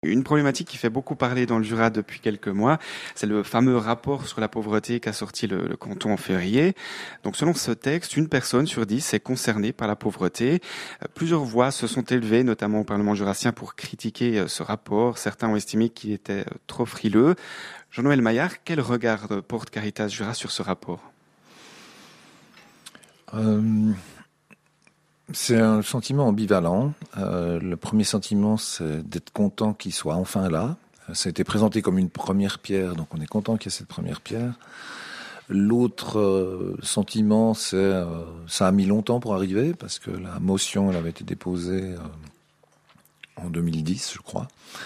Une problématique qui fait beaucoup parler dans le Jura depuis quelques mois, c'est le fameux rapport sur la pauvreté qu'a sorti le canton en février. Donc selon ce texte, une personne sur 10 est concernée par la pauvreté. Plusieurs voix se sont élevées, notamment au Parlement jurassien, pour critiquer ce rapport. Certains ont estimé qu'il était trop frileux. Jean-Noël Maillard, quel regard porte Caritas Jura sur ce rapport ? C'est un sentiment ambivalent. Le premier sentiment, c'est d'être content qu'il soit enfin là. Ça a été présenté comme une première pierre, donc on est content qu'il y ait cette première pierre. L'autre sentiment, c'est ça a mis longtemps pour arriver, parce que la motion, elle avait été déposée en 2010, je crois.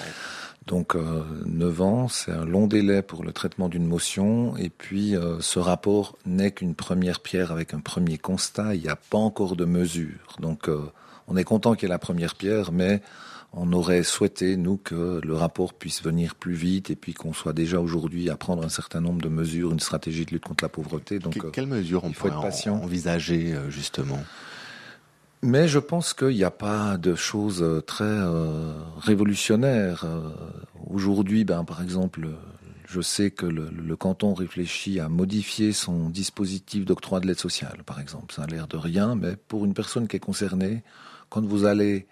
Donc 9 ans, c'est un long délai pour le traitement d'une motion. Et puis ce rapport n'est qu'une première pierre avec un premier constat. Il n'y a pas encore de mesure. Donc on est content qu'il y ait la première pierre, mais on aurait souhaité, nous, que le rapport puisse venir plus vite et puis qu'on soit déjà aujourd'hui à prendre un certain nombre de mesures, une stratégie de lutte contre la pauvreté. Donc quelles mesures on pourrait envisager, justement ? Mais je pense qu'il n'y a pas de choses très révolutionnaires. Aujourd'hui, par exemple, je sais que le canton réfléchit à modifier son dispositif d'octroi de l'aide sociale, par exemple. Ça a l'air de rien, mais pour une personne qui est concernée, quand vous allez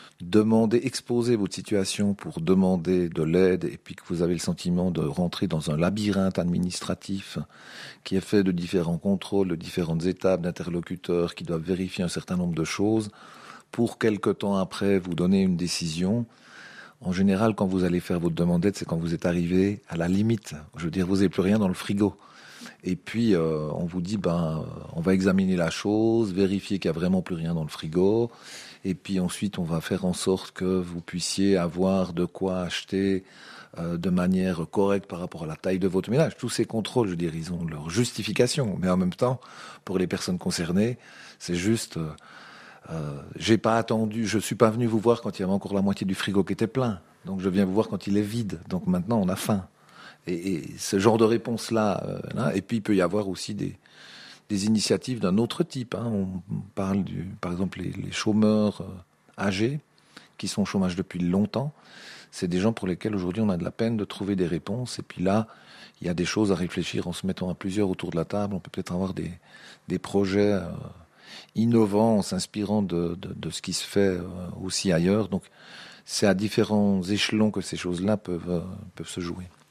exposer votre situation pour demander de l'aide et puis que vous avez le sentiment de rentrer dans un labyrinthe administratif qui est fait de différents contrôles, de différentes étapes, d'interlocuteurs qui doivent vérifier un certain nombre de choses pour quelque temps après vous donner une décision. En général, quand vous allez faire votre demande d'aide, c'est quand vous êtes arrivé à la limite. Je veux dire, vous n'avez plus rien dans le frigo. Et puis, on vous dit, on va examiner la chose, vérifier qu'il n'y a vraiment plus rien dans le frigo. Et puis ensuite, on va faire en sorte que vous puissiez avoir de quoi acheter de manière correcte par rapport à la taille de votre ménage. Tous ces contrôles, je veux dire, ils ont leur justification. Mais en même temps, pour les personnes concernées, c'est juste... j'ai pas attendu, je suis pas venu vous voir quand il y avait encore la moitié du frigo qui était plein. Donc je viens vous voir quand il est vide. Donc maintenant, on a faim. Et ce genre de réponse-là, et puis il peut y avoir aussi des initiatives d'un autre type. On parle par exemple les chômeurs âgés qui sont au chômage depuis longtemps. C'est des gens pour lesquels aujourd'hui on a de la peine de trouver des réponses. Et puis là, il y a des choses à réfléchir en se mettant à plusieurs autour de la table. On peut peut-être avoir des projets innovants en s'inspirant de ce qui se fait aussi ailleurs. Donc c'est à différents échelons que ces choses-là peuvent se jouer.